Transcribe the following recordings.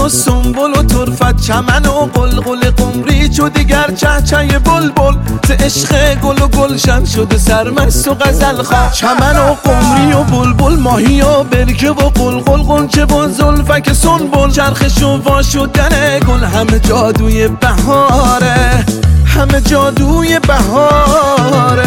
و سنبل و طرفت چمن و قلقل قمری چو دیگر چهچه بلبل ز عشق گل و گلشن شده سرمست و غزل خواه. چمن و قمری و بلبل ماهی و برکه و قلقل غنچه و زلفک سنبل چرخش و وا شدن گل همه جادوی بهاره، همه جادوی بهاره.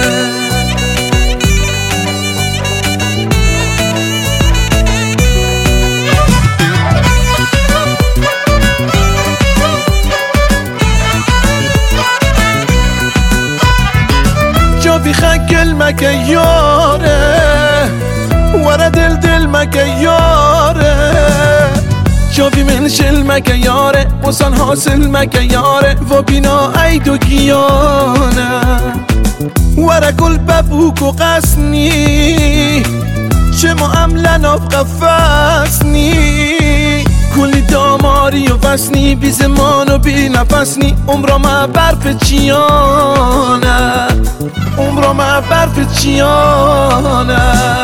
جا خکل مکه یاره ورا دل مکه یاره جا من شل مکه یاره وصل حاصل مکه یاره و بینا عید و گیانه ورا گل ببوک و قسنی چه معاملن آف قفصنی کلی داماری و وسنی بی زمان و بی نفسنی عمرا ما برف چیانه، عمرا ما برف چیانه.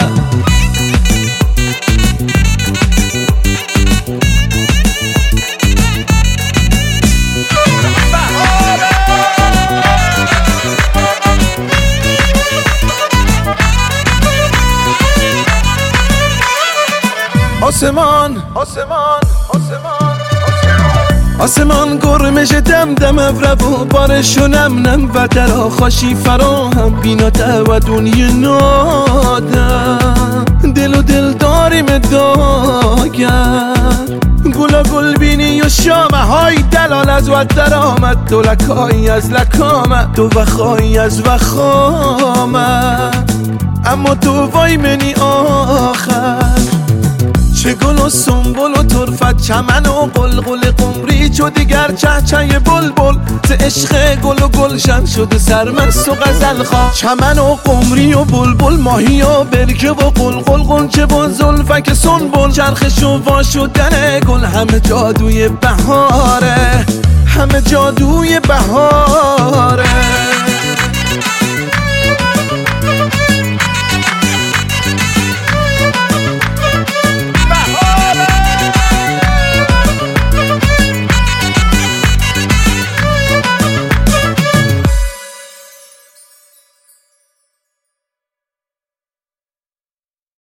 آسمان آسمان آسمان آسمان گرمش دم دم افرو بارشو نم نم و درا خاشی فراهم بیناته و دنیا نادم دل و دل داریم داگر گلا گل بینی و شامه های دلال از و درآمد دو لکایی از لکامت دو وخایی از وخامت اما تو وای منی آخر چه گل و سنبل و طرفت چمن و قلقل قمری چو دیگر چهچه بلبل ز عشق گل و گلشن شده سرمست و غزل خواه. چمن و قمری و بلبل ماهی و برکه و قلقل غنچه و زلفک سنبل چرخش و وا شدن گل همه جادوی بهاره، همه جادوی بهاره.